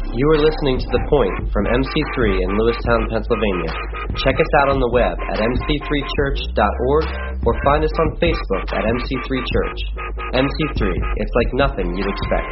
You are listening to The Point from MC3 in Lewistown, Pennsylvania. Check us out on the web at mc3church.org or find us on Facebook at MC3 Church. MC3, it's like nothing you'd expect.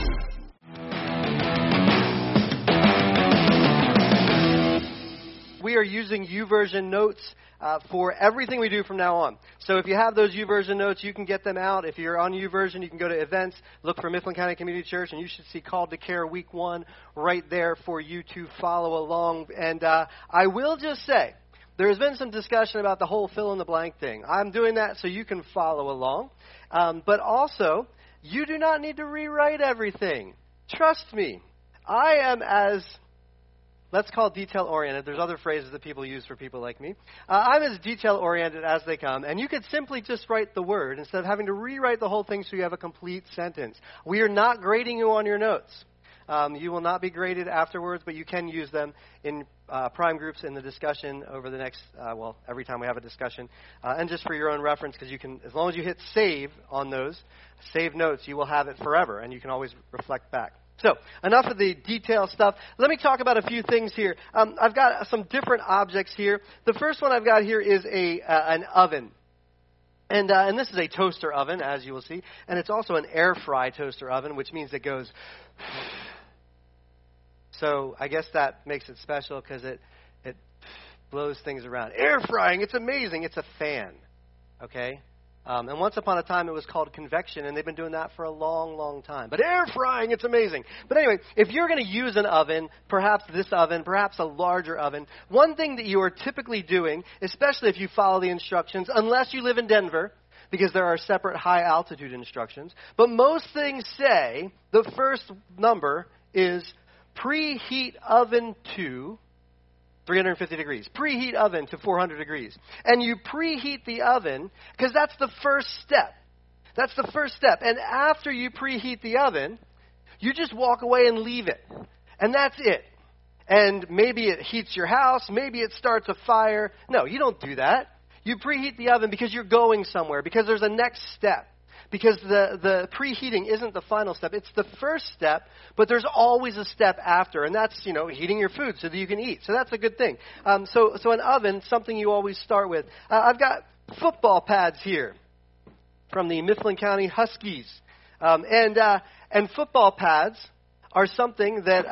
We are using YouVersion notes for everything we do from now on. So if you have those YouVersion notes, you can get them out. If you're on YouVersion, you can go to events, look for Mifflin County Community Church, and you should see Called to Care Week 1 right there for you to follow along. And I will just say, there has been some discussion about the whole fill-in-the-blank thing. I'm doing that so you can follow along. But also, you do not need to rewrite everything. Trust me, I am as... let's call it detail-oriented. There's other phrases that people use for people like me. I'm as detail-oriented as they come, and you could simply just write the word instead of having to rewrite the whole thing so you have a complete sentence. We are not grading you on your notes. You will not be graded afterwards, but you can use them in prime groups in the discussion over the next, every time we have a discussion. And just for your own reference, because you can, as long as you hit save on those, save notes, you will have it forever, and you can always reflect back. So, enough of the detail stuff. Let me talk about a few things here. I've got some different objects here. The first one I've got here is an oven. And this is a toaster oven, as you will see. And it's also an air fry toaster oven, which means it goes... So, I guess that makes it special because it blows things around. Air frying, it's amazing. It's a fan, okay? And once upon a time, it was called convection, and they've been doing that for a long, long time. But air frying, it's amazing. But anyway, if you're going to use an oven, perhaps this oven, perhaps a larger oven, one thing that you are typically doing, especially if you follow the instructions, unless you live in Denver, because there are separate high-altitude instructions, but most things say the first number is preheat oven to 350 degrees. Preheat oven to 400 degrees. And you preheat the oven because that's the first step. That's the first step. And after you preheat the oven, you just walk away and leave it. And that's it. And maybe it heats your house. Maybe it starts a fire. No, you don't do that. You preheat the oven because you're going somewhere, because there's a next step. Because the preheating isn't the final step. It's the first step, but there's always a step after, and that's, heating your food so that you can eat. So that's a good thing. So an oven, something you always start with. I've got football pads here from the Mifflin County Huskies. And football pads are something that,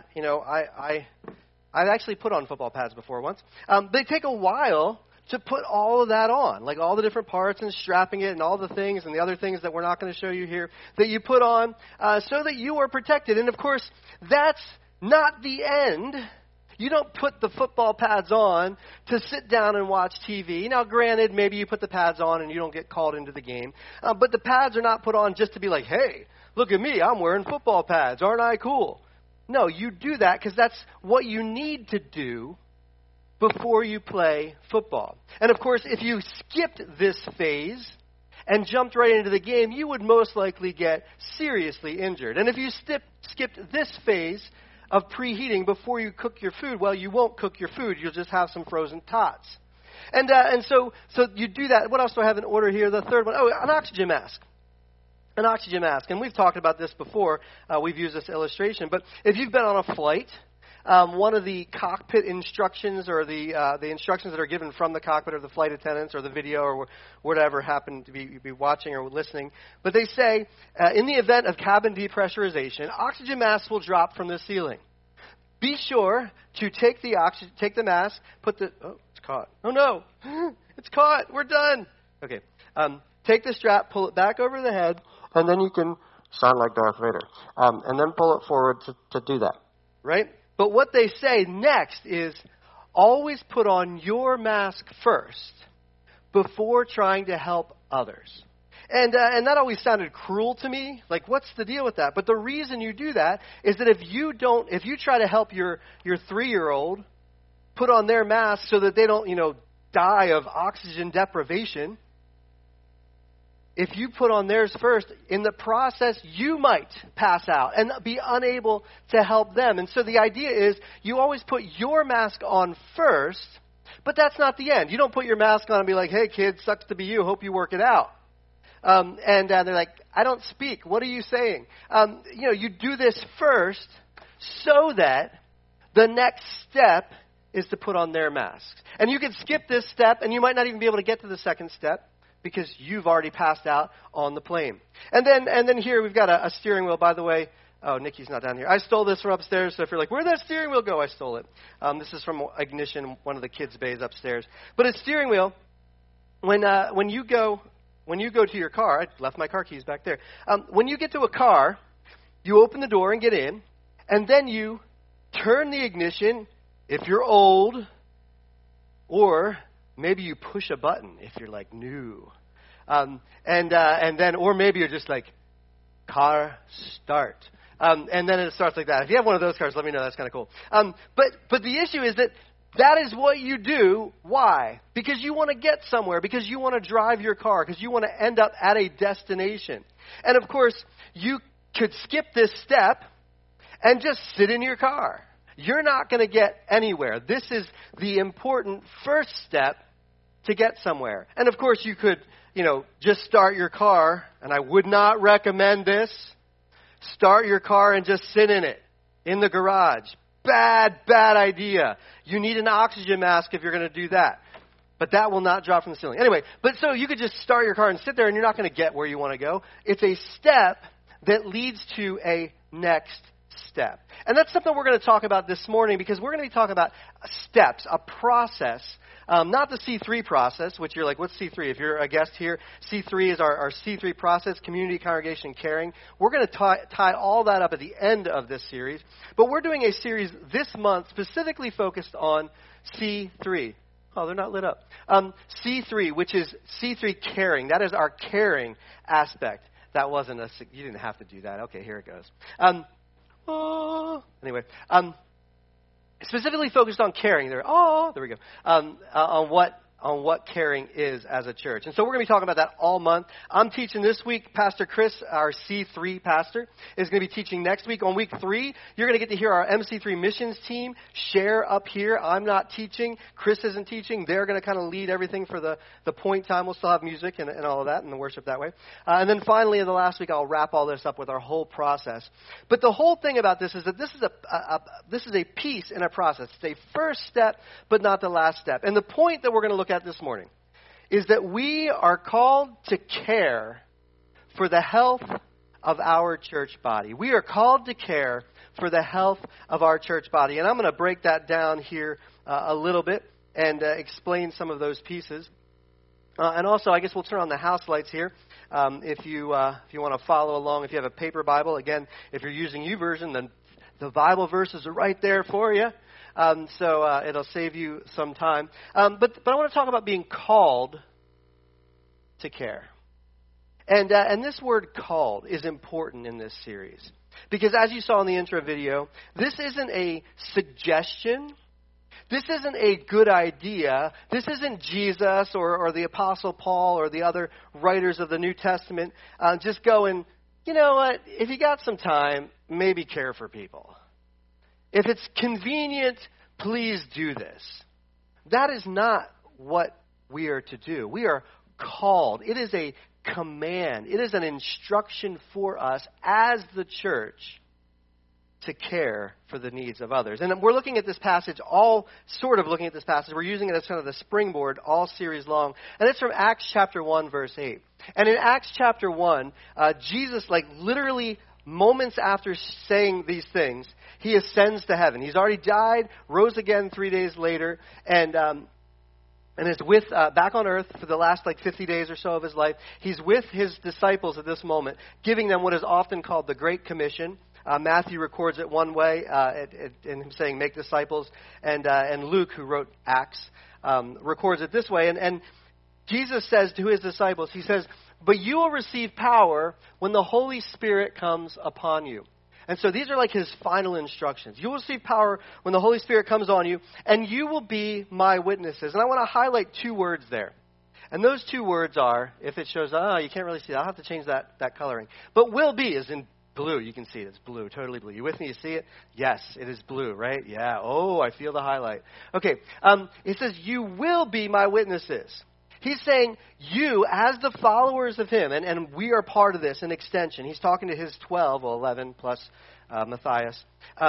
I've actually put on football pads before once. They take a while to put all of that on, like all the different parts and strapping it and all the things and the other things that we're not going to show you here that you put on so that you are protected. And, of course, that's not the end. You don't put the football pads on to sit down and watch TV. Now, granted, maybe you put the pads on and you don't get called into the game. But the pads are not put on just to be like, hey, look at me, I'm wearing football pads. Aren't I cool? No, you do that because that's what you need to do before you play football. And of course, if you skipped this phase and jumped right into the game, you would most likely get seriously injured. And if you skipped this phase of preheating before you cook your food, well, you won't cook your food. You'll just have some frozen tots. And so you do that. What else do I have in order here? The third one, an oxygen mask. An oxygen mask. And we've talked about this before. We've used this illustration. But if you've been on a flight, one of the cockpit instructions or the instructions that are given from the cockpit or the flight attendants or the video or whatever happen to be watching or listening. But they say, in the event of cabin depressurization, oxygen masks will drop from the ceiling. Be sure to take the mask, it's caught. Oh no, it's caught. We're done. Okay. Take the strap, pull it back over the head, and then you can sound like Darth Vader. And then pull it forward to do that. Right? But what they say next is always put on your mask first before trying to help others. And that always sounded cruel to me. Like, what's the deal with that? But the reason you do that is that if you try to help your 3-year-old put on their mask so that they don't, die of oxygen deprivation, if you put on theirs first, in the process, you might pass out and be unable to help them. And so the idea is you always put your mask on first, but that's not the end. You don't put your mask on and be like, hey, kids, sucks to be you. Hope you work it out. And they're like, I don't speak. What are you saying? You do this first so that the next step is to put on their masks. And you could skip this step, and you might not even be able to get to the second step because you've already passed out on the plane. And then here we've got a steering wheel, by the way. Oh, Nikki's not down here. I stole this from upstairs, so if you're like, where'd that steering wheel go? I stole it. This is from Ignition, one of the kids' bays upstairs. But a steering wheel, when you go to your car, I left my car keys back there. When you get to a car, you open the door and get in, and then you turn the ignition if you're old, or maybe you push a button if you're like new. And then, or maybe you're just like, car start. And then it starts like that. If you have one of those cars, let me know. That's kind of cool. But the issue is that is what you do. Why? Because you want to get somewhere. Because you want to drive your car. Because you want to end up at a destination. And of course, you could skip this step and just sit in your car. You're not going to get anywhere. This is the important first step to get somewhere. And of course, you could, just start your car. And I would not recommend this. Start your car and just sit in it, in the garage. Bad idea. You need an oxygen mask if you're going to do that. But that will not drop from the ceiling. Anyway, but so you could just start your car and sit there and you're not going to get where you want to go. It's a step that leads to a next step. And that's something we're going to talk about this morning because we're going to be talking about steps, a process. Not the C3 process, which you're like, what's C3? If you're a guest here, C3 is our C3 process, community, congregation, caring. We're going to tie all that up at the end of this series. But we're doing a series this month specifically focused on C3. Oh, they're not lit up. C3, which is C3 caring. That is our caring aspect. That wasn't you didn't have to do that. Okay, here it goes. Anyway, specifically focused on caring. There we go. On what caring is as a church. And so we're going to be talking about that all month. I'm teaching this week. Pastor Chris, our C3 pastor, is going to be teaching next week. On week 3, you're going to get to hear our MC3 missions team share up here. I'm not teaching. Chris isn't teaching. They're going to kind of lead everything for the point time. We'll still have music and all of that and the worship that way. And then finally, in the last week, I'll wrap all this up with our whole process. But the whole thing about this is that this is a piece in a process. It's a first step, but not the last step. And the point that we're going to look at this morning is that we are called to care for the health of our church body. We are called to care for the health of our church body. And I'm going to break that down here a little bit and explain some of those pieces. And also, I guess we'll turn on the house lights here. If you want to follow along, if you have a paper Bible, again, if you're using YouVersion, then the Bible verses are right there for you. So it'll save you some time. But I want to talk about being called to care. And this word called is important in this series. Because as you saw in the intro video, this isn't a suggestion. This isn't a good idea. This isn't Jesus or the Apostle Paul or the other writers of the New Testament just going, you know what, if you got some time, maybe care for people. If it's convenient, please do this. That is not what we are to do. We are called. It is a command. It is an instruction for us as the church to care for the needs of others. And we're looking at this passage, looking at this passage. We're using it as kind of the springboard all series long. And it's from Acts chapter 1, verse 8. And in Acts chapter 1, Jesus, literally moments after saying these things, he ascends to heaven. He's already died, rose again 3 days later, and is with back on earth for the last 50 days or so of his life. He's with his disciples at this moment, giving them what is often called the Great Commission. Matthew records it one way, in him saying, "Make disciples," and Luke, who wrote Acts, records it this way. And Jesus says to his disciples, he says, "But you will receive power when the Holy Spirit comes upon you." And so these are his final instructions. You will receive power when the Holy Spirit comes on you, and you will be my witnesses. And I want to highlight 2 words there. And those 2 words are, if it shows, you can't really see that. I'll have to change that coloring. But will be is in blue. You can see it. It's blue, totally blue. You with me? You see it? Yes, it is blue, right? Yeah. Oh, I feel the highlight. Okay. It says, you will be my witnesses. He's saying you, as the followers of him, and we are part of this, an extension. He's talking to his 12, 11 plus Matthias.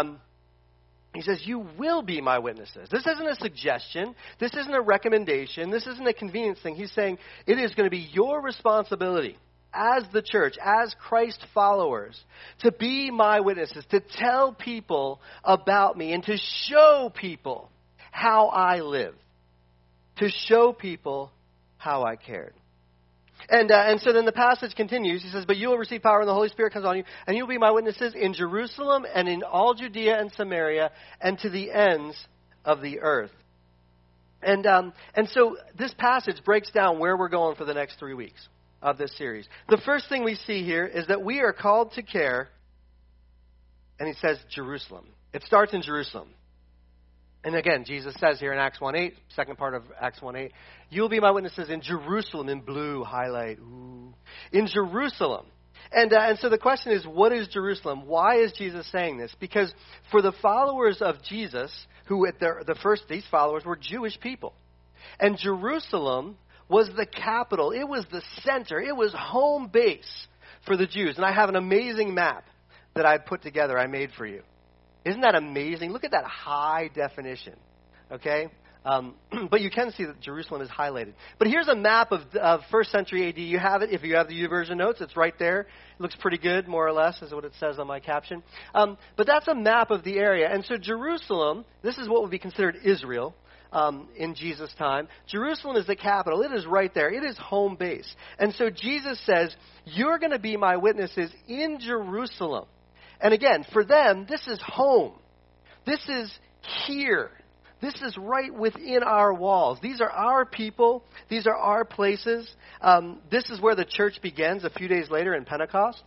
He says, you will be my witnesses. This isn't a suggestion. This isn't a recommendation. This isn't a convenience thing. He's saying it is going to be your responsibility as the church, as Christ followers, to be my witnesses, to tell people about me and to show people how I lived, to show people how I cared. And so then the passage continues. He says, but you will receive power when the Holy Spirit comes on you, and you'll be my witnesses in Jerusalem and in all Judea and Samaria and to the ends of the earth. And so this passage breaks down where we're going for the next 3 weeks of this series. The first thing we see here is that we are called to care, and he says Jerusalem. It starts in Jerusalem. And again, Jesus says here in Acts 1:8, second part of Acts 1:8, you'll be my witnesses in Jerusalem, in blue, highlight, ooh, in Jerusalem. And so the question is, what is Jerusalem? Why is Jesus saying this? Because for the followers of Jesus, who at these followers were Jewish people. And Jerusalem was the capital. It was the center. It was home base for the Jews. And I have an amazing map that I put together, I made for you. Isn't that amazing? Look at that high definition, okay? But you can see that Jerusalem is highlighted. But here's a map of first century AD. You have it. If you have the YouVersion notes, it's right there. It looks pretty good, more or less, is what it says on my caption. But that's a map of the area. And so Jerusalem, this is what would be considered Israel in Jesus' time. Jerusalem is the capital. It is right there. It is home base. And so Jesus says, you're going to be my witnesses in Jerusalem. And again, for them, this is home. This is here. This is right within our walls. These are our people. These are our places. This is where the church begins a few days later in Pentecost.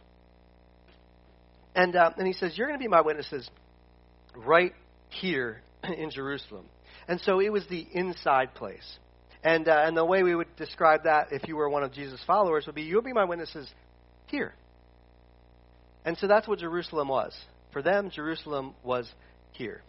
And he says, you're going to be my witnesses right here in Jerusalem. And so it was the inside place. And the way we would describe that, if you were one of Jesus' followers, would be, you'll be my witnesses here. And so that's what Jerusalem was. For them, Jerusalem was here.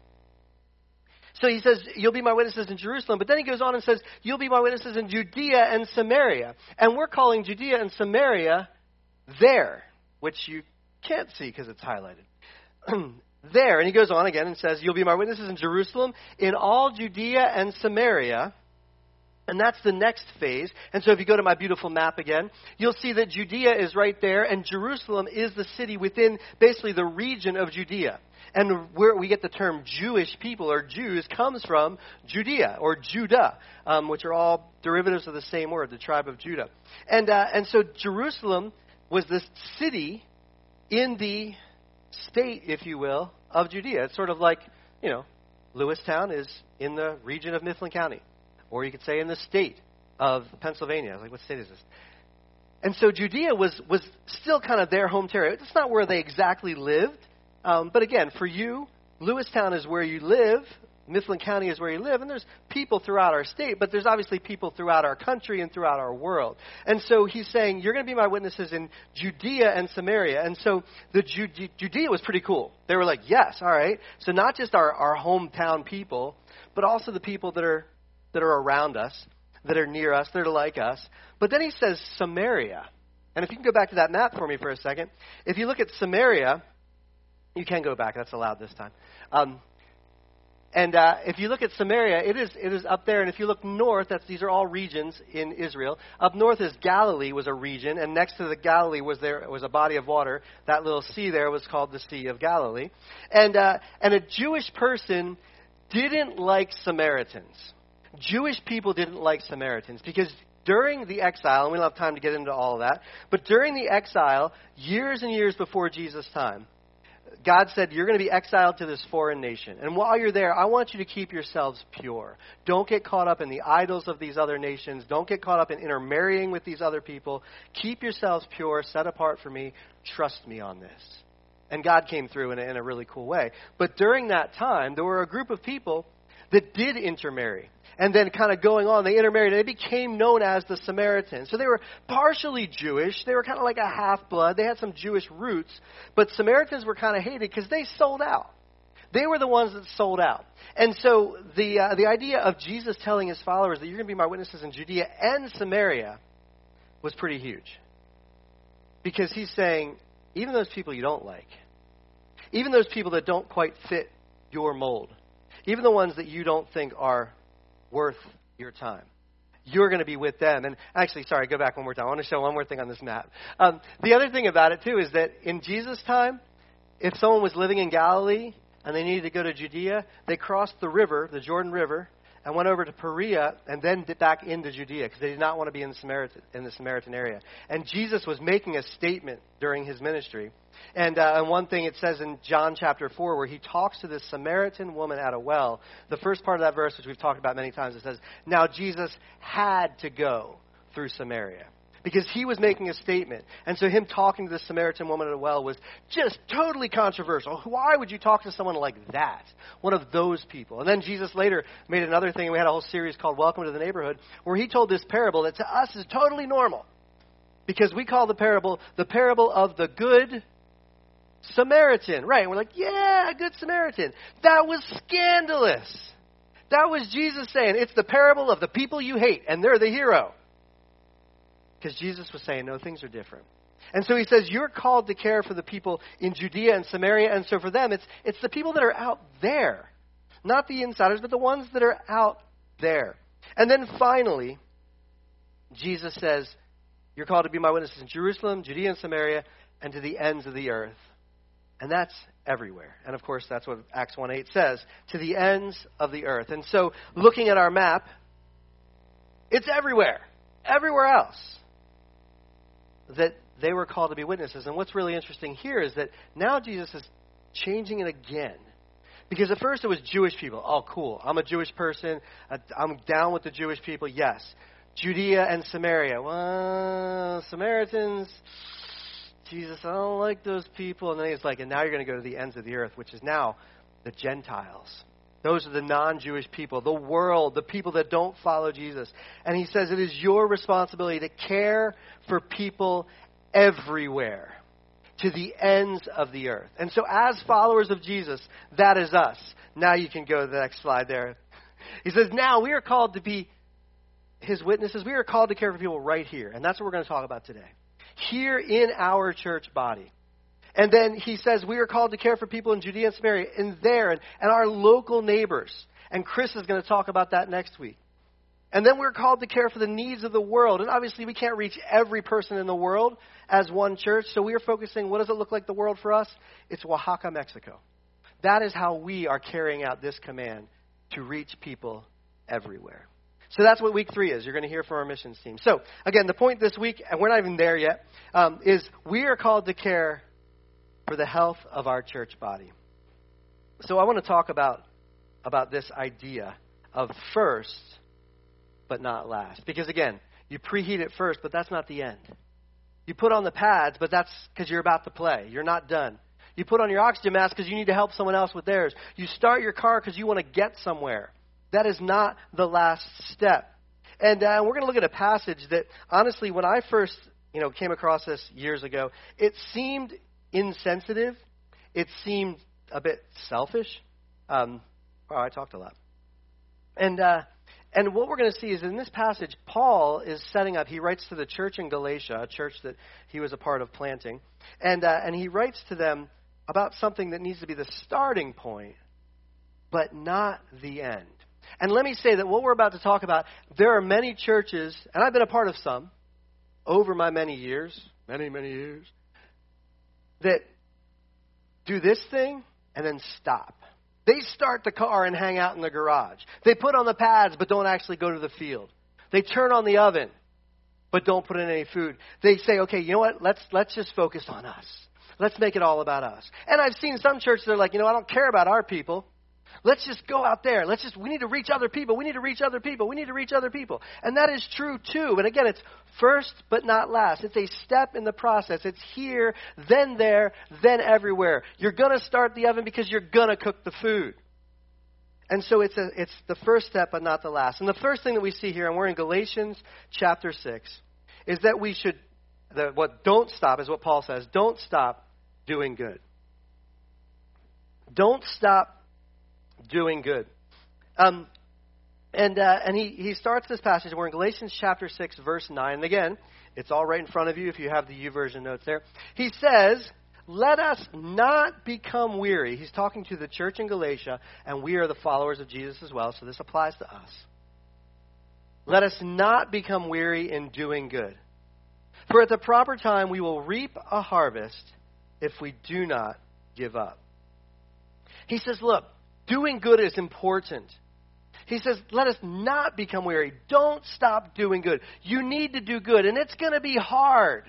So he says, you'll be my witnesses in Jerusalem. But then he goes on and says, you'll be my witnesses in Judea and Samaria. And we're calling Judea and Samaria there, which you can't see because it's highlighted. There. And he goes on again and says, you'll be my witnesses in Jerusalem, in all Judea and Samaria. And that's the next phase. And so if you go to my beautiful map again, you'll see that Judea is right there, and Jerusalem is the city within basically the region of Judea. And where we get the term Jewish people or Jews comes from Judea or Judah, which are all derivatives of the same word, the tribe of Judah. And so Jerusalem was this city in the state, if you will, of Judea. It's sort of like, Lewistown is in the region of Mifflin County. Or you could say in the state of Pennsylvania. Like, what state is this? And so Judea was still kind of their home territory. It's not where they exactly lived. But again, for you, Lewistown is where you live. Mifflin County is where you live. And there's people throughout our state. But there's obviously people throughout our country and throughout our world. And so he's saying, you're going to be my witnesses in Judea and Samaria. And so the Judea was pretty cool. They were like, yes, all right. So not just our hometown people, but also the people that are around us, that are near us, that are like us. But then he says Samaria. And if you can go back to that map for me for a second. If you look at Samaria, you can go back. That's allowed this time. And if you look at Samaria, it is up there. And if you look north, these are all regions in Israel. Up north is Galilee was a region. And next to the Galilee was a body of water. That little sea there was called the Sea of Galilee. And a Jewish person didn't like Samaritans. Jewish people didn't like Samaritans because during the exile, and we don't have time to get into all of that, but during the exile, years and years before Jesus' time, God said, you're going to be exiled to this foreign nation. And while you're there, I want you to keep yourselves pure. Don't get caught up in the idols of these other nations. Don't get caught up in intermarrying with these other people. Keep yourselves pure, set apart for me. Trust me on this. And God came through in a really cool way. But during that time, there were a group of people that did intermarry. And then kind of going on, they intermarried, and they became known as the Samaritans. So they were partially Jewish. They were kind of like a half-blood. They had some Jewish roots. But Samaritans were kind of hated because they sold out. They were the ones that sold out. And so the idea of Jesus telling his followers that you're going to be my witnesses in Judea and Samaria was pretty huge. Because he's saying, even those people you don't like, even those people that don't quite fit your mold, even the ones that you don't think are worth your time. You're going to be with them. And actually, sorry, go back one more time. I want to show one more thing on this map. The other thing about it, too, is that in Jesus' time, if someone was living in Galilee and they needed to go to Judea, they crossed the river, the Jordan River, and went over to Perea and then back into Judea because they did not want to be in the Samaritan area. And Jesus was making a statement during his ministry. And one thing it says in John chapter 4 where he talks to this Samaritan woman at a well, the first part of that verse, which we've talked about many times, it says, now Jesus had to go through Samaria. Because he was making a statement. And so him talking to the Samaritan woman at a well was just totally controversial. Why would you talk to someone like that? One of those people. And then Jesus later made another thing, and we had a whole series called Welcome to the Neighborhood, where he told this parable that to us is totally normal. Because we call the parable of the Good Samaritan. Right, and we're like, yeah, a Good Samaritan. That was scandalous. That was Jesus saying, it's the parable of the people you hate, and they're the hero. Because Jesus was saying, no, things are different. And so he says, you're called to care for the people in Judea and Samaria. And so for them, it's the people that are out there. Not the insiders, but the ones that are out there. And then finally, Jesus says, you're called to be my witnesses in Jerusalem, Judea and Samaria, and to the ends of the earth. And that's everywhere. And of course, that's what Acts 1:8 says, to the ends of the earth. And so looking at our map, it's everywhere. Everywhere else. That they were called to be witnesses. And what's really interesting here is that now Jesus is changing it again. Because at first it was Jewish people. Oh, cool. I'm a Jewish person. I'm down with the Jewish people. Yes. Judea and Samaria. Well, Samaritans, Jesus, I don't like those people. And then he's like, and now you're going to go to the ends of the earth, which is now the Gentiles. Those are the non-Jewish people, the world, the people that don't follow Jesus. And he says it is your responsibility to care for people everywhere, to the ends of the earth. And so as followers of Jesus, that is us. Now you can go to the next slide there. He says, now we are called to be his witnesses. We are called to care for people right here. And that's what we're going to talk about today. Here in our church body. And then he says we are called to care for people in Judea and Samaria, and there, and our local neighbors. And Chris is going to talk about that next week. And then we're called to care for the needs of the world. And obviously we can't reach every person in the world as one church, so we are focusing, what does it look like the world for us? It's Oaxaca, Mexico. That is how we are carrying out this command to reach people everywhere. So that's what week 3 is. You're going to hear from our missions team. So, again, the point this week, and we're not even there yet, is we are called to care for the health of our church body. So I want to talk about this idea of first but not last. Because again, you preheat it first, but that's not the end. You put on the pads, but that's because you're about to play. You're not done. You put on your oxygen mask because you need to help someone else with theirs. You start your car because you want to get somewhere. That is not the last step. And we're going to look at a passage that, honestly, when I first came across this years ago, it seemed insensitive. It seemed a bit selfish. I talked a lot. And what we're going to see is in this passage, Paul is setting up, he writes to the church in Galatia, a church that he was a part of planting, and he writes to them about something that needs to be the starting point, but not the end. And let me say that what we're about to talk about, there are many churches, and I've been a part of some, over my many years, many years, that do this thing and then stop. They start the car and hang out in the garage. They put on the pads but don't actually go to the field. They turn on the oven but don't put in any food. They say, okay, you know what? Let's just focus on us. Let's make it all about us. And I've seen some churches that are like, I don't care about our people. Let's just go out there. We need to reach other people. We need to reach other people. We need to reach other people. And that is true too. And again, it's first but not last. It's a step in the process. It's here, then there, then everywhere. You're going to start the oven because you're going to cook the food. And so it's the first step but not the last. And the first thing that we see here, and we're in Galatians chapter 6, is that we should, don't stop is what Paul says. Don't stop doing good. Don't stop doing good. And he starts this passage. We're in Galatians chapter 6, verse 9. And again, it's all right in front of you if you have the YouVersion notes there. He says, let us not become weary. He's talking to the church in Galatia, and we are the followers of Jesus as well, so this applies to us. Let us not become weary in doing good. For at the proper time we will reap a harvest if we do not give up. He says, look, doing good is important. He says, let us not become weary. Don't stop doing good. You need to do good, and it's going to be hard.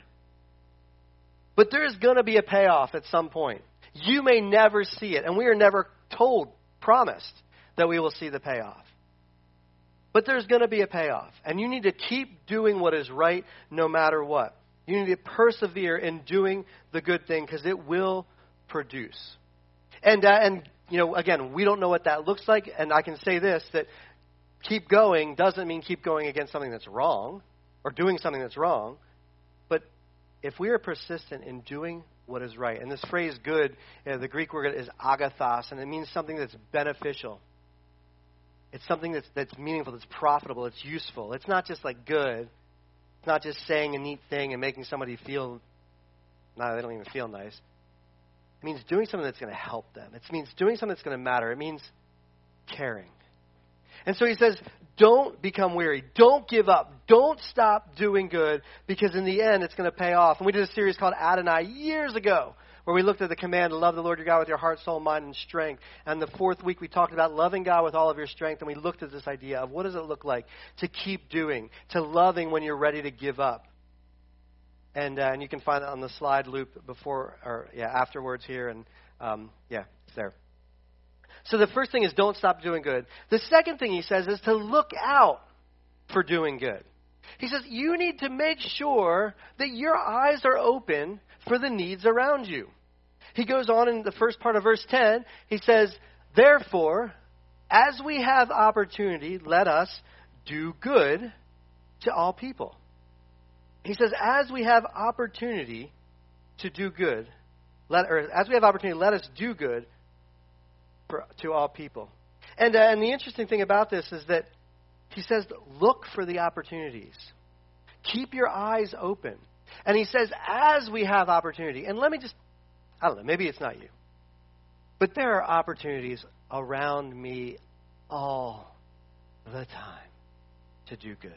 But there is going to be a payoff at some point. You may never see it, and we are never promised that we will see the payoff. But there's going to be a payoff, and you need to keep doing what is right no matter what. You need to persevere in doing the good thing because it will produce. And again, we don't know what that looks like, and I can say this, that keep going doesn't mean keep going against something that's wrong or doing something that's wrong. But if we are persistent in doing what is right, and this phrase good, the Greek word is agathos, and it means something that's beneficial. It's something that's meaningful, that's profitable, it's useful. It's not just like good. It's not just saying a neat thing and making somebody feel, no, they don't even feel nice. It means doing something that's going to help them. It means doing something that's going to matter. It means caring. And so he says, don't become weary. Don't give up. Don't stop doing good because in the end it's going to pay off. And we did a series called Adonai years ago where we looked at the command to love the Lord your God with your heart, soul, mind, and strength. And the fourth week we talked about loving God with all of your strength, and we looked at this idea of what does it look like to keep doing, to loving when you're ready to give up. And you can find that on the slide loop afterwards here, and it's there. So the first thing is don't stop doing good. The second thing he says is to look out for doing good. He says you need to make sure that your eyes are open for the needs around you. He goes on in the first part of verse 10. He says, therefore, as we have opportunity, let us do good to all people. He says, as we have opportunity to do good, let us do good to all people. And the interesting thing about this is that he says, look for the opportunities. Keep your eyes open. And he says, as we have opportunity, and let me just, I don't know, maybe it's not you, but there are opportunities around me all the time to do good.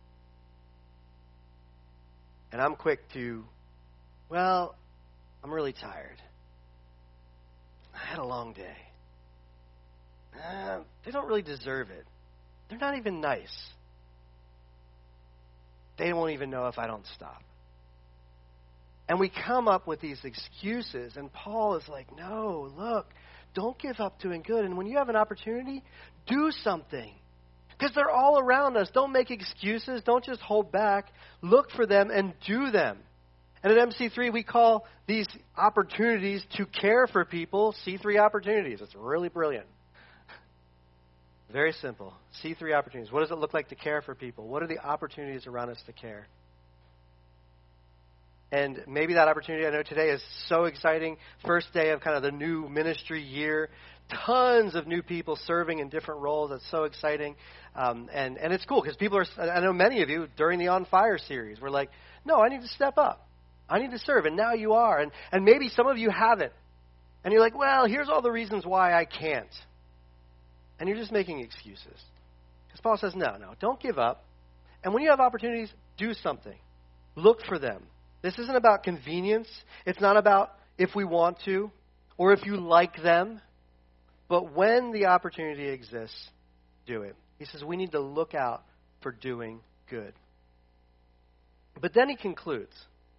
And I'm quick to, I'm really tired. I had a long day. They don't really deserve it. They're not even nice. They won't even know if I don't stop. And we come up with these excuses, and Paul is like, no, look, don't give up doing good. And when you have an opportunity, do something. Because they're all around us. Don't make excuses. Don't just hold back. Look for them and do them. And at MC3, we call these opportunities to care for people C3 opportunities. It's really brilliant. Very simple. C3 opportunities. What does it look like to care for people? What are the opportunities around us to care? And maybe that opportunity, I know today is so exciting. First day of kind of the new ministry year. Tons of new people serving in different roles. That's so exciting. And it's cool because people are, I know many of you during the On Fire series were like, no, I need to step up. I need to serve. And now you are. And maybe some of you haven't. And you're like, well, here's all the reasons why I can't. And you're just making excuses. Because Paul says, no, don't give up. And when you have opportunities, do something. Look for them. This isn't about convenience. It's not about if we want to or if you like them. But when the opportunity exists, do it. He says we need to look out for doing good. But then he concludes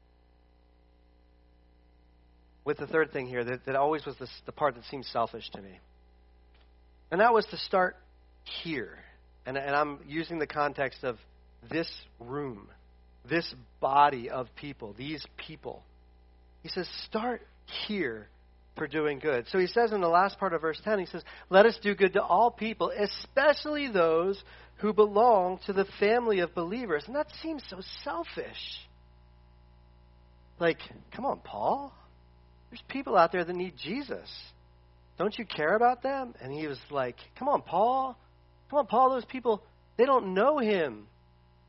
with the third thing here that always was the part that seemed selfish to me. And that was to start here. And I'm using the context of this room, this body of people, these people. He says, start here for doing good. So he says in the last part of verse 10, he says, let us do good to all people, especially those who belong to the family of believers. And that seems so selfish. Like, come on, Paul. There's people out there that need Jesus. Don't you care about them? And he was like, come on, Paul. Those people, they don't know him.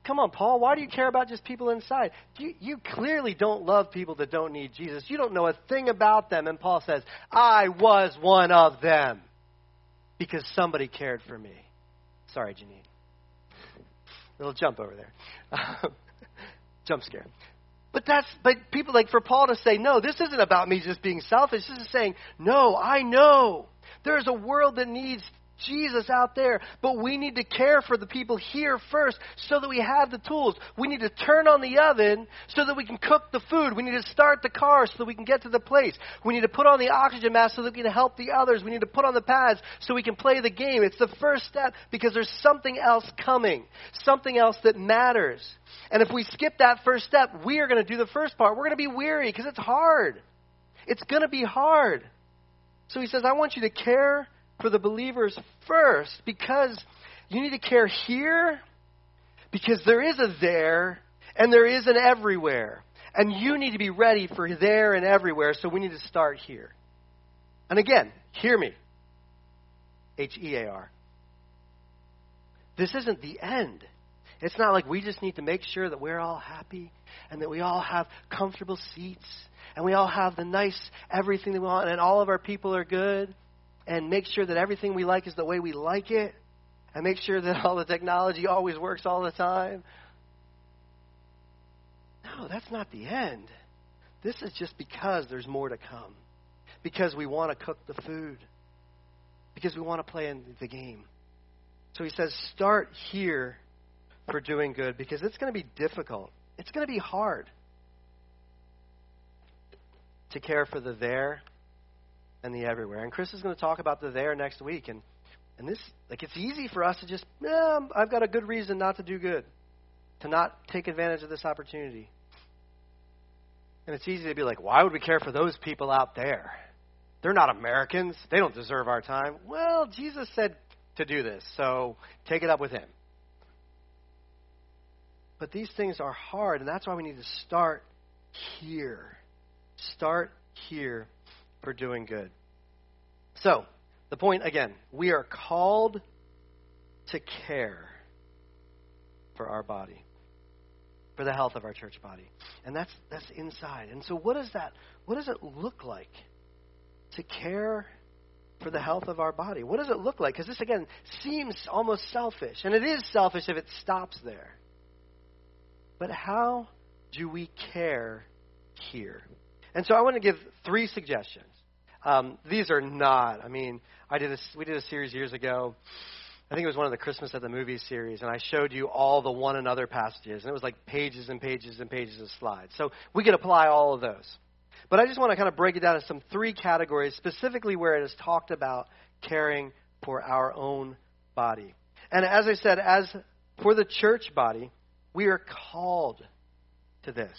Come on, Paul, why do you care about just people inside? You clearly don't love people that don't need Jesus. You don't know a thing about them. And Paul says, I was one of them because somebody cared for me. Sorry, Janine. Little jump over there. Jump scare. But people, like, for Paul to say, no, this isn't about me just being selfish. This is saying, no, I know there's a world that needs Jesus out there, but we need to care for the people here first so that we have the tools. We need to turn on the oven so that we can cook the food. We need to start the car so that we can get to the place. We need to put on the oxygen mask so that we can help the others. We need to put on the pads so we can play the game. It's the first step because there's something else coming, something else that matters. And if we skip that first step, we are going to do the first part. We're going to be weary because it's hard. It's going to be hard. So he says, I want you to care for the believers first, because you need to care here, because there is a there and there is an everywhere. And you need to be ready for there and everywhere, so we need to start here. And again, hear me. H-E-A-R. This isn't the end. It's not like we just need to make sure that we're all happy and that we all have comfortable seats and we all have the nice everything that we want and all of our people are good. And make sure that everything we like is the way we like it. And make sure that all the technology always works all the time. No, that's not the end. This is just because there's more to come. Because we want to cook the food. Because we want to play in the game. So he says, start here for doing good. Because it's going to be difficult. It's going to be hard to care for the there and the everywhere. And Chris is going to talk about the there next week. And this, like, it's easy for us to just, I've got a good reason not to do good, to not take advantage of this opportunity. And it's easy to be like, why would we care for those people out there? They're not Americans. They don't deserve our time. Well, Jesus said to do this, so take it up with him. But these things are hard, and that's why we need to start here. Start here for doing good. So, the point again, we are called to care for our body, for the health of our church body. And that's inside. And so what does it look like to care for the health of our body? What does it look like? Because this, again, seems almost selfish. And it is selfish if it stops there. But how do we care here? And so I want to give 3 suggestions. These are not, we did a series years ago. I think it was one of the Christmas at the Movies series, and I showed you all the one another passages, and it was like pages and pages and pages of slides. So we could apply all of those. But I just want to kind of break it down into some 3 categories, specifically where it is talked about caring for our own body. And as I said, as for the church body, we are called to this.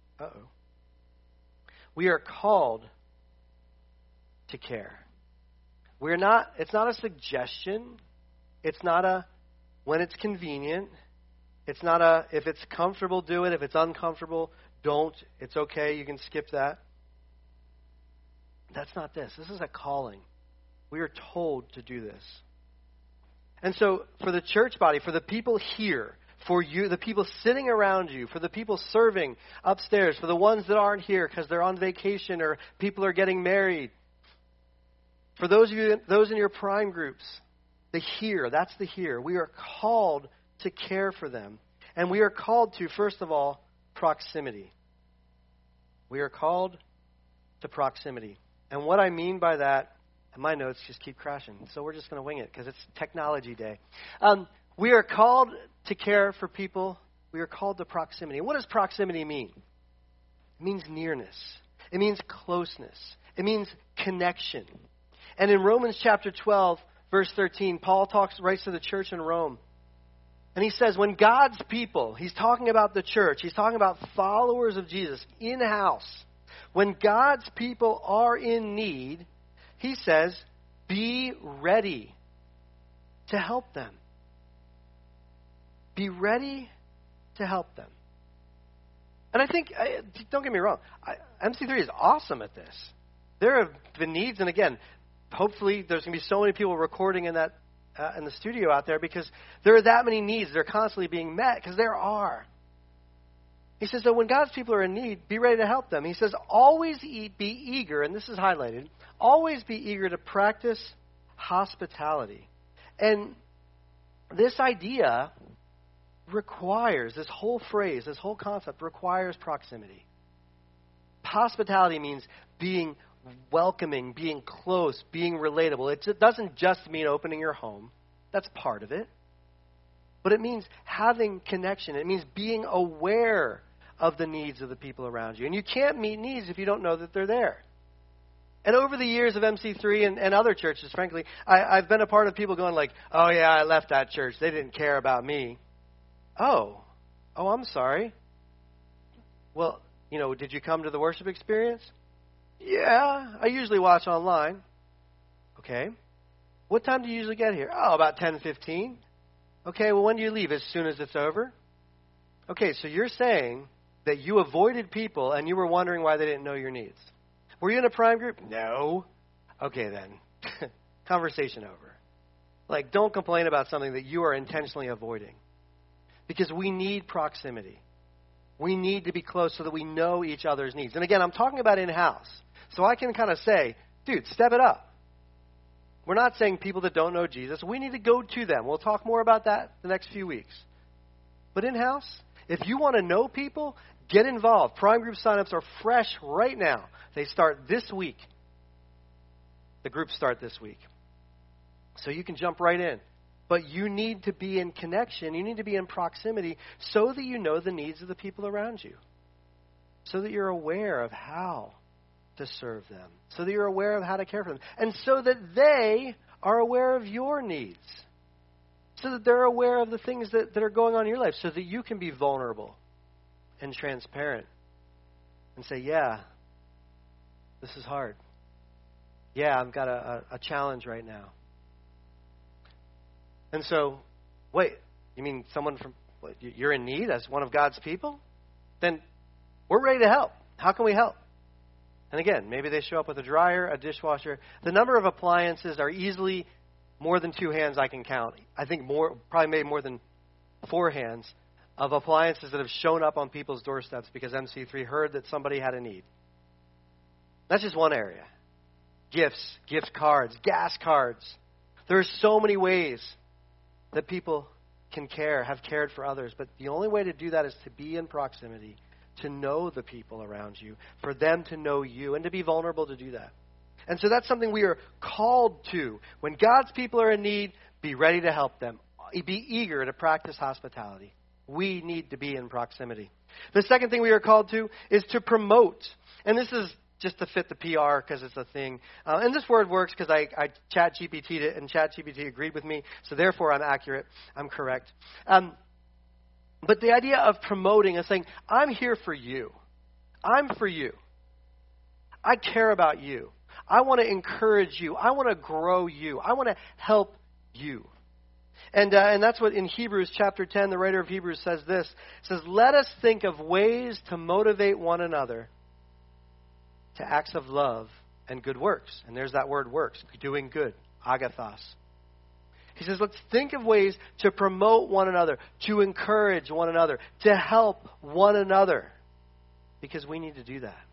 We are called to care. It's not a suggestion. It's not a when it's convenient. It's not a if it's comfortable, do it. If it's uncomfortable, don't. It's okay. You can skip that. That's not this. This is a calling. We are told to do this. And so for the church body, for the people here, for you, the people sitting around you, for the people serving upstairs, for the ones that aren't here because they're on vacation or people are getting married, for those in your prime groups, the here, that's the here. We are called to care for them. And we are called to, first of all, proximity. We are called to proximity. And what I mean by that, and my notes just keep crashing, so we're just going to wing it because it's technology day. We are called to care for people. We are called to proximity. And what does proximity mean? It means nearness. It means closeness. It means connection. And in Romans chapter 12, verse 13, Paul writes to the church in Rome. And he says, when God's people, he's talking about the church, he's talking about followers of Jesus in-house. When God's people are in need, he says, be ready to help them. Be ready to help them. And I think, don't get me wrong, MC3 is awesome at this. There have been needs, and again, hopefully there's going to be so many people recording in that in the studio out there, because there are that many needs that are constantly being met, because there are. He says, so when God's people are in need, be ready to help them. He says, always be eager, and this is highlighted, always be eager to practice hospitality. And this idea requires, this whole phrase, this whole concept requires proximity. Hospitality means being welcoming, being close, being relatable. It doesn't just mean opening your home. That's part of it. But it means having connection. It means being aware of the needs of the people around you. And you can't meet needs if you don't know that they're there. And over the years of MC3 and other churches, frankly, I've been a part of people going like, oh yeah, I left that church. They didn't care about me. Oh, I'm sorry. Well, did you come to the worship experience? Yeah, I usually watch online. Okay. What time do you usually get here? Oh, about 10:15. Okay, well, when do you leave? As soon as it's over? Okay, so you're saying that you avoided people and you were wondering why they didn't know your needs. Were you in a prime group? No. Okay, then. Conversation over. Like, don't complain about something that you are intentionally avoiding. Because we need proximity. We need to be close so that we know each other's needs. And again, I'm talking about in-house. So I can kind of say, dude, step it up. We're not saying people that don't know Jesus. We need to go to them. We'll talk more about that the next few weeks. But in-house, if you want to know people, get involved. Prime group signups are fresh right now. They start this week. The groups start this week. So you can jump right in. But you need to be in connection. You need to be in proximity so that you know the needs of the people around you. So that you're aware of how to serve them. So that you're aware of how to care for them. And so that they are aware of your needs. So that they're aware of the things that are going on in your life. So that you can be vulnerable and transparent. And say, yeah, this is hard. Yeah, I've got a challenge right now. And so, wait, you mean someone you're in need as one of God's people? Then we're ready to help. How can we help? And again, maybe they show up with a dryer, a dishwasher. The number of appliances are easily more than 2 hands I can count. I think probably maybe more than 4 hands of appliances that have shown up on people's doorsteps because MC3 heard that somebody had a need. That's just one area. Gifts, gift cards, gas cards. There are so many ways that people can have cared for others. But the only way to do that is to be in proximity, to know the people around you, for them to know you, and to be vulnerable to do that. And so that's something we are called to. When God's people are in need, be ready to help them. Be eager to practice hospitality. We need to be in proximity. The second thing we are called to is to promote. And this is just to fit the PR because it's a thing. And this word works because I ChatGPT'd it, and ChatGPT agreed with me, so therefore I'm accurate. I'm correct. But the idea of promoting is saying, I'm here for you. I'm for you. I care about you. I want to encourage you. I want to grow you. I want to help you. And that's what in Hebrews chapter 10, the writer of Hebrews says this. It says, let us think of ways to motivate one another to acts of love and good works. And there's that word works, doing good, agathos. He says, let's think of ways to promote one another, to encourage one another, to help one another, because we need to do that.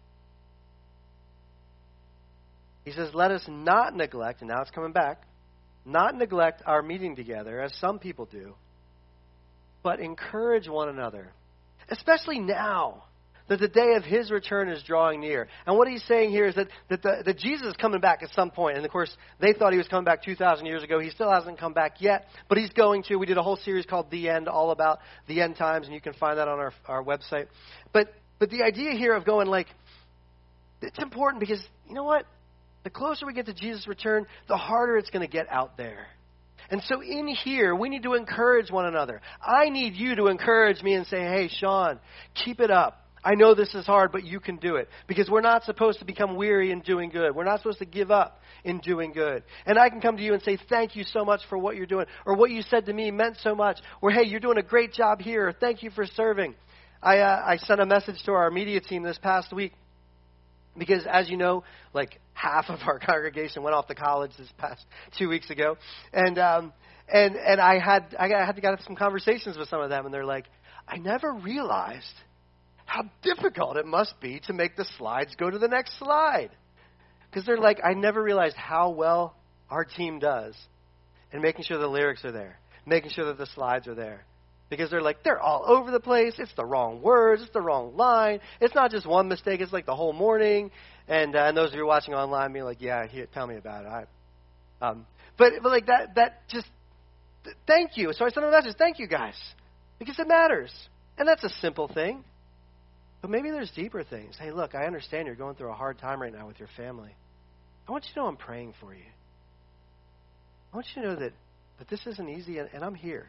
He says, let us not neglect, and now it's coming back, not neglect our meeting together, as some people do, but encourage one another, especially now that the day of his return is drawing near. And what he's saying here is that Jesus is coming back at some point. And, of course, they thought he was coming back 2,000 years ago. He still hasn't come back yet, but he's going to. We did a whole series called The End, all about the end times, and you can find that on our website. But the idea here of going, like, it's important because, you know what? The closer we get to Jesus' return, the harder it's going to get out there. And so in here, we need to encourage one another. I need you to encourage me and say, hey, Sean, keep it up. I know this is hard, but you can do it. Because we're not supposed to become weary in doing good. We're not supposed to give up in doing good. And I can come to you and say, thank you so much for what you're doing. Or what you said to me meant so much. Or, hey, you're doing a great job here. Or, thank you for serving. I sent a message to our media team this past week. Because, as you know, like half of our congregation went off to college this past 2 weeks ago. And And I had to have some conversations with some of them, and they're like, I never realized how difficult it must be to make the slides go to the next slide. Because they're like, I never realized how well our team does in making sure the lyrics are there, making sure that the slides are there. Because they're like, they're all over the place. It's the wrong words. It's the wrong line. It's not just one mistake. It's like the whole morning. And those of you watching online being like, yeah, here, tell me about it. But like that just, thank you. So I sent them a message, thank you guys. Because it matters. And that's a simple thing. But maybe there's deeper things. Hey, look, I understand you're going through a hard time right now with your family. I want you to know I'm praying for you. I want you to know that this isn't easy, and I'm here.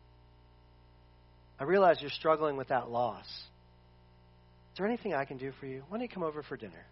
I realize you're struggling with that loss. Is there anything I can do for you? Why don't you come over for dinner?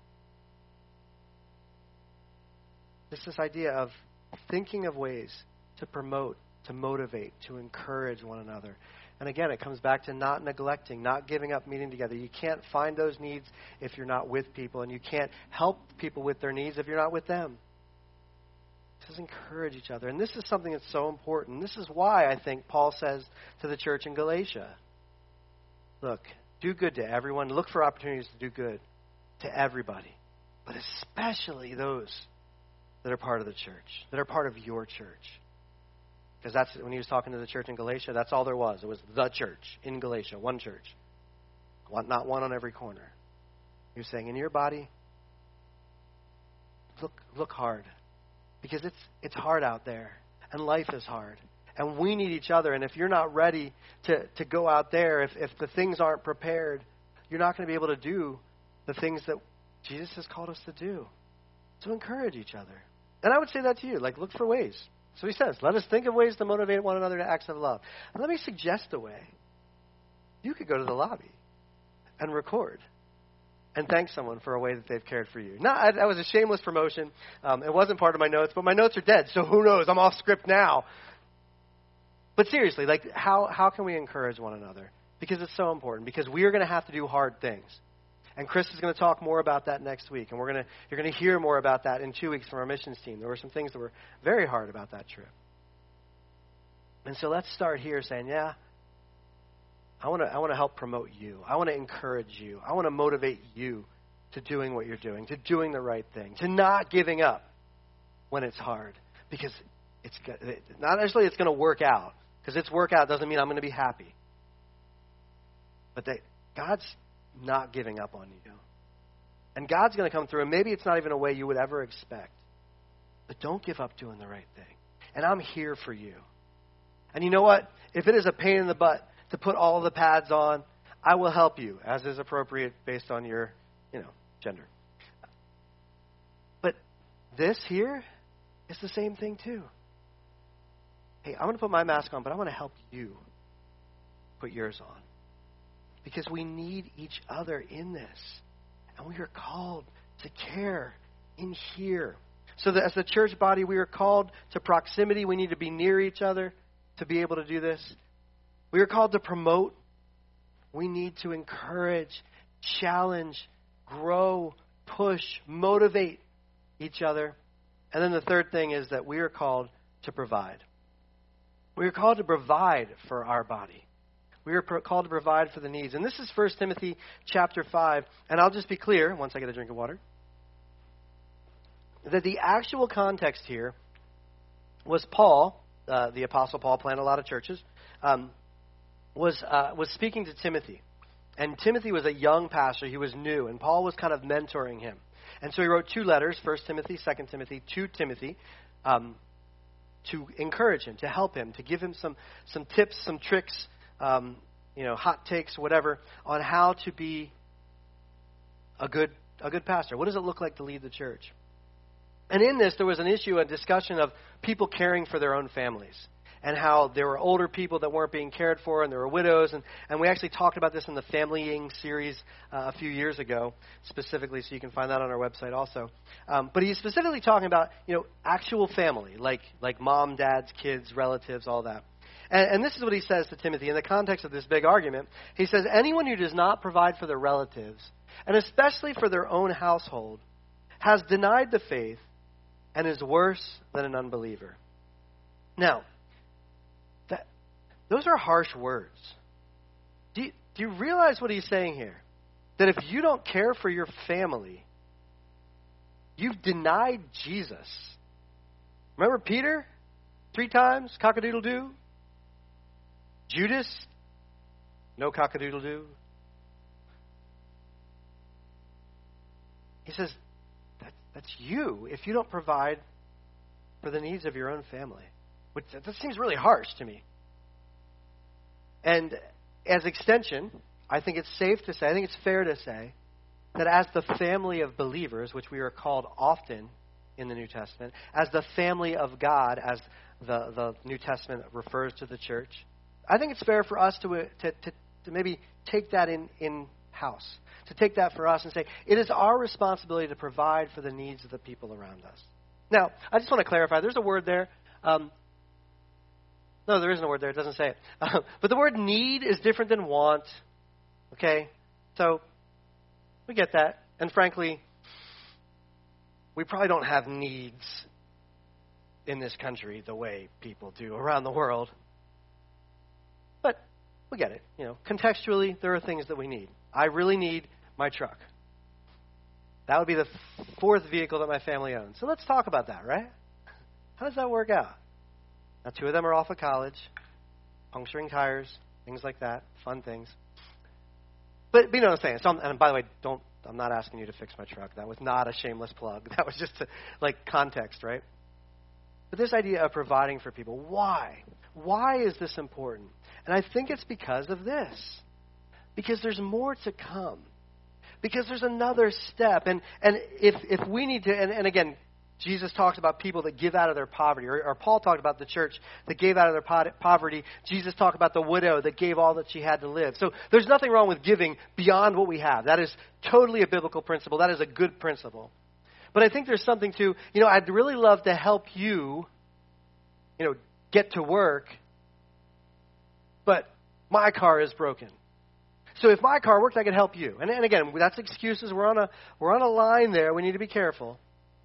It's this idea of thinking of ways to promote, to motivate, to encourage one another. And again, it comes back to not neglecting, not giving up meeting together. You can't find those needs if you're not with people, and you can't help people with their needs if you're not with them. It says encourage each other. And this is something that's so important. This is why I think Paul says to the church in Galatia, look, do good to everyone. Look for opportunities to do good to everybody, but especially those that are part of the church, that are part of your church. Because that's when he was talking to the church in Galatia, that's all there was. It was the church in Galatia, one church. Not one on every corner. He was saying, in your body, look hard. Because it's hard out there, and life is hard. And we need each other. And if you're not ready to go out there, if the things aren't prepared, you're not going to be able to do the things that Jesus has called us to do. So encourage each other. And I would say that to you. Like, look for ways. So he says, let us think of ways to motivate one another to acts of love. And let me suggest a way. You could go to the lobby and record and thank someone for a way that they've cared for you. That was a shameless promotion. It wasn't part of my notes, but my notes are dead, so who knows? I'm off script now. But seriously, like, how can we encourage one another? Because it's so important. Because we are going to have to do hard things. And Chris is going to talk more about that next week. And you're going to hear more about that in 2 weeks from our missions team. There were some things that were very hard about that trip. And so let's start here saying, yeah, I want to help promote you. I want to encourage you. I want to motivate you to doing what you're doing, to doing the right thing, to not giving up when it's hard. Because it's not necessarily it's going to work out. Because it's work out doesn't mean I'm going to be happy. But God's not giving up on you. And God's going to come through, and maybe it's not even a way you would ever expect. But don't give up doing the right thing. And I'm here for you. And you know what? If it is a pain in the butt to put all the pads on, I will help you, as is appropriate based on your, gender. But this here is the same thing too. Hey, I'm going to put my mask on, but I want to help you put yours on. Because we need each other in this. And we are called to care in here. So that as the church body, we are called to proximity. We need to be near each other to be able to do this. We are called to promote. We need to encourage, challenge, grow, push, motivate each other. And then the third thing is that we are called to provide. We are called to provide for our body. We are called to provide for the needs. And this is 1 Timothy chapter 5. And I'll just be clear, once I get a drink of water, that the actual context here was Paul, the Apostle Paul, planted a lot of churches, was speaking to Timothy. And Timothy was a young pastor. He was new. And Paul was kind of mentoring him. And so he wrote 2 letters, 1 Timothy, 2 Timothy, to Timothy, to encourage him, to help him, to give him some tips, some tricks, hot takes, whatever, on how to be a good pastor. What does it look like to lead the church? And in this, there was an issue, a discussion of people caring for their own families and how there were older people that weren't being cared for and there were widows. And we actually talked about this in the Familying series a few years ago specifically, so you can find that on our website also. But he's specifically talking about, actual family, like mom, dads, kids, relatives, all that. And this is what he says to Timothy in the context of this big argument. He says, anyone who does not provide for their relatives, and especially for their own household, has denied the faith and is worse than an unbeliever. Now, Those are harsh words. Do you realize what he's saying here? That if you don't care for your family, you've denied Jesus. Remember Peter? 3 times, cock-a-doodle-doo. Judas, no cock-a-doodle-doo. He says, that's you if you don't provide for the needs of your own family. Which, that seems really harsh to me. And as extension, I think it's safe to say, I think it's fair to say, that as the family of believers, which we are called often in the New Testament, as the family of God, as the New Testament refers to the church, I think it's fair for us to maybe take that in-house, to take that for us and say, it is our responsibility to provide for the needs of the people around us. Now, I just want to clarify, there's a word there. No, there isn't a word there. It doesn't say it. But the word need is different than want. Okay? So, we get that. And frankly, we probably don't have needs in this country the way people do around the world. But we get it. You know, contextually, there are things that we need. I really need my truck. That would be the 4th vehicle that my family owns. So let's talk about that, right? How does that work out? Now, 2 of them are off of college, puncturing tires, things like that, fun things. But you know what I'm saying. So and by the way, I'm not asking you to fix my truck. That was not a shameless plug. That was just context, right? But this idea of providing for people, why? Why is this important? And I think it's because of this. Because there's more to come. Because there's another step. And if we need to, and again, Jesus talks about people that give out of their poverty, or Paul talked about the church that gave out of their poverty. Jesus talked about the widow that gave all that she had to live. So there's nothing wrong with giving beyond what we have. That is totally a biblical principle. That is a good principle. But I think there's something to, I'd really love to help you, get to work, but my car is broken. So if my car worked, I could help you. And again, that's excuses. We're on a line there. We need to be careful.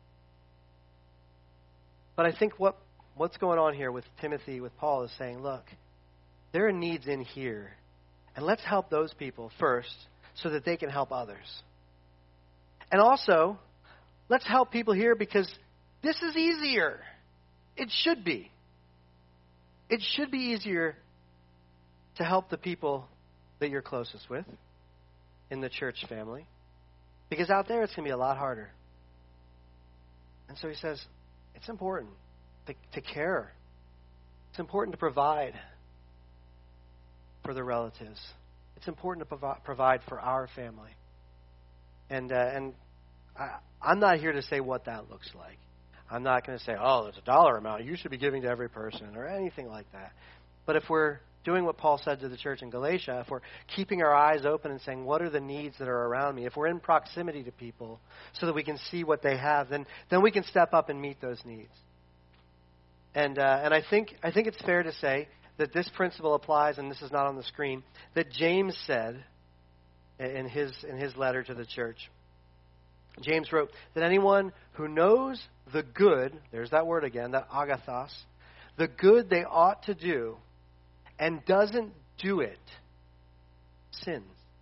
But I think what's going on here with Timothy, with Paul, is saying, look, there are needs in here. And let's help those people first so that they can help others. And also, let's help people here because this is easier. It should be. It should be easier to help the people that you're closest with in the church family. Because out there, it's going to be a lot harder. And so he says, it's important to care. It's important to provide for the relatives. It's important to provide for our family. And I'm not here to say what that looks like. I'm not going to say, oh, there's a dollar amount you should be giving to every person or anything like that. But if we're doing what Paul said to the church in Galatia, if we're keeping our eyes open and saying, what are the needs that are around me? If we're in proximity to people so that we can see what they have, then we can step up and meet those needs. And I think it's fair to say that this principle applies, and this is not on the screen, that James said in his letter to the church. James wrote that anyone who knows the good, there's that word again, that agathos, the good they ought to do, and doesn't do it, sins.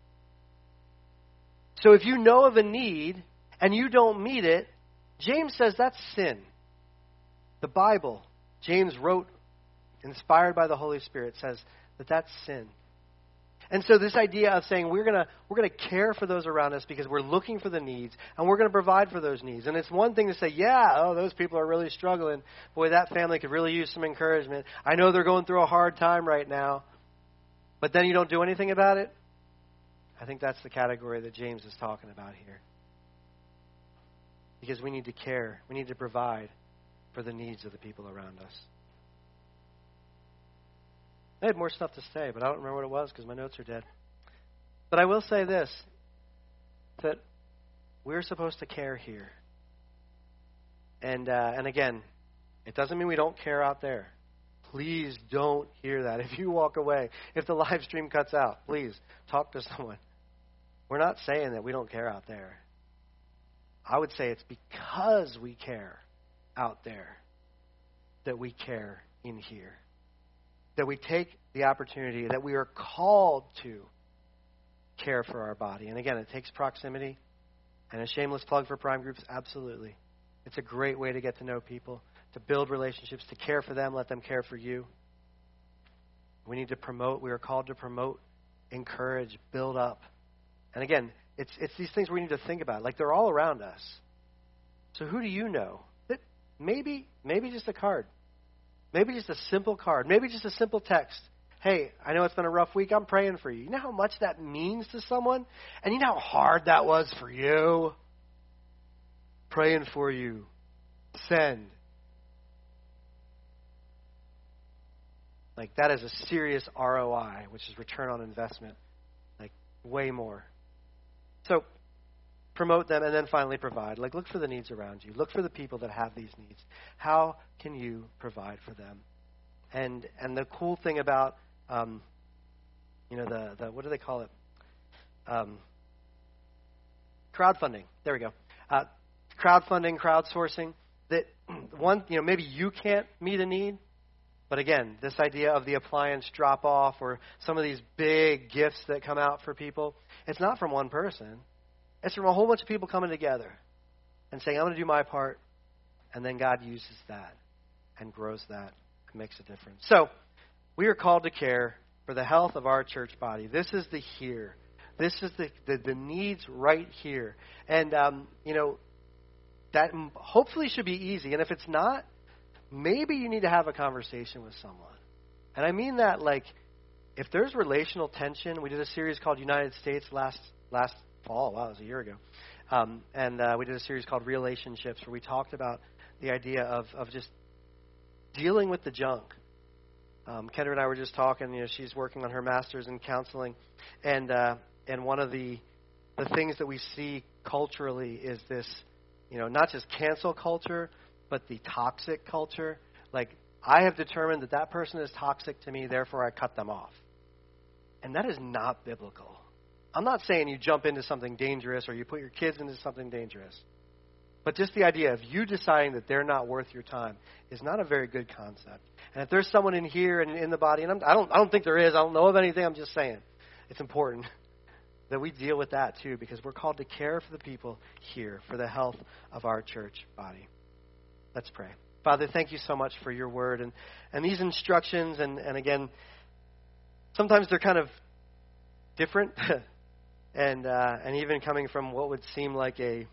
So if you know of a need and you don't meet it, James says that's sin. The Bible, James wrote, inspired by the Holy Spirit, says that that's sin. And so this idea of saying we're gonna care for those around us because we're looking for the needs and we're going to provide for those needs. And it's one thing to say, those people are really struggling. Boy, that family could really use some encouragement. I know they're going through a hard time right now. But then you don't do anything about it? I think that's the category that James is talking about here. Because we need to care. We need to provide for the needs of the people around us. I had more stuff to say, but I don't remember what it was because my notes are dead. But I will say this, that we're supposed to care here. And again, it doesn't mean we don't care out there. Please don't hear that. If you walk away, if the live stream cuts out, please talk to someone. We're not saying that we don't care out there. I would say it's because we care out there that we care in here. that we take the opportunity, that we are called to care for our body. And again, it takes proximity. And a shameless plug for Prime Groups, absolutely. It's a great way to get to know people, to build relationships, to care for them, let them care for you. We need to promote. We are called to promote, encourage, build up. And again, it's these things we need to think about. Like, they're all around us. So who do you know? That maybe just a card. Maybe just a simple card. Maybe just a simple text. Hey, I know it's been a rough week. I'm praying for you. You know how much that means to someone? And you know how hard that was for you? Praying for you. Send. Like, that is a serious ROI, which is return on investment. Like, way more. So, promote them and then finally provide. Like, look for the needs around you. Look for the people that have these needs. How can you provide for them? And the cool thing about, the what do they call it? Crowdfunding. There we go. Crowdfunding, crowdsourcing. That one, maybe you can't meet a need, but again, this idea of the appliance drop off or some of these big gifts that come out for people, it's not from one person. It's from a whole bunch of people coming together and saying, I'm going to do my part, and then God uses that and grows that and makes a difference. So, we are called to care for the health of our church body. This is the here. This is the needs right here. And, that hopefully should be easy. And if it's not, maybe you need to have a conversation with someone. And I mean that, like, if there's relational tension, we did a series called United States last fall. Wow, it was a year ago. And we did a series called Relationships, where we talked about the idea of just dealing with the junk. Kendra and I were just talking. She's working on her master's in counseling, and one of the things that we see culturally is this, not just cancel culture, but the toxic culture. Like, I have determined that person is toxic to me, therefore I cut them off. And that is not biblical. I'm not saying you jump into something dangerous or you put your kids into something dangerous. But just the idea of you deciding that they're not worth your time is not a very good concept. And if there's someone in here and in the body, and I don't think there is, I don't know of anything, I'm just saying, it's important that we deal with that too, because we're called to care for the people here, for the health of our church body. Let's pray. Father, thank you so much for your word and these instructions. And again, sometimes they're kind of different and even coming from what would seem like a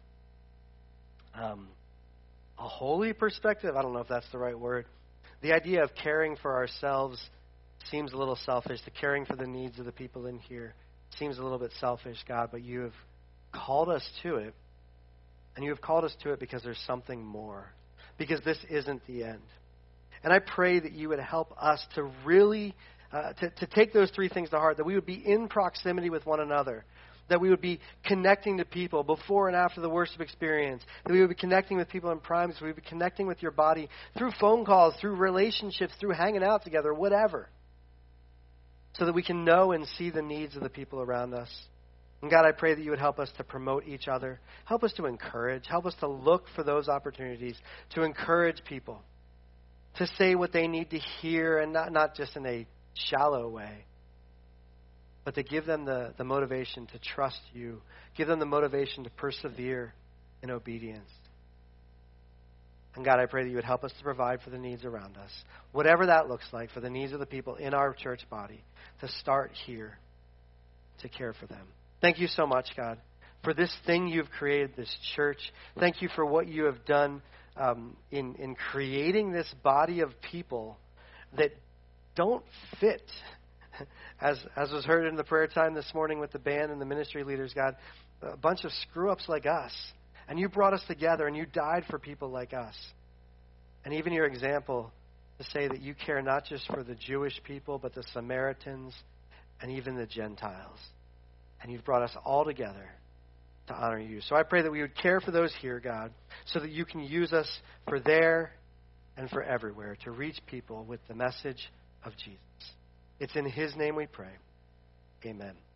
holy perspective. I don't know if that's the right word. The idea of caring for ourselves seems a little selfish. The caring for the needs of the people in here seems a little bit selfish, God, but you have called us to it. And you have called us to it because there's something more. Because this isn't the end. And I pray that you would help us to really, to take those three things to heart, that we would be in proximity with one another, that we would be connecting to people before and after the worship experience, that we would be connecting with people in Primes, we would be connecting with your body through phone calls, through relationships, through hanging out together, whatever, so that we can know and see the needs of the people around us. And God, I pray that you would help us to promote each other, help us to encourage, help us to look for those opportunities to encourage people, to say what they need to hear, and not just in a shallow way, but to give them the motivation to trust you, give them the motivation to persevere in obedience. And God, I pray that you would help us to provide for the needs around us, whatever that looks like, for the needs of the people in our church body, to start here, to care for them. Thank you so much, God, for this thing you've created, this church. Thank you for what you have done in creating this body of people that don't fit. As was heard in the prayer time this morning with the band and the ministry leaders, God, a bunch of screw-ups like us. And you brought us together and you died for people like us. And even your example to say that you care not just for the Jewish people, but the Samaritans and even the Gentiles. And you've brought us all together to honor you. So I pray that we would care for those here, God, so that you can use us for there and for everywhere to reach people with the message of Jesus. It's in his name we pray. Amen.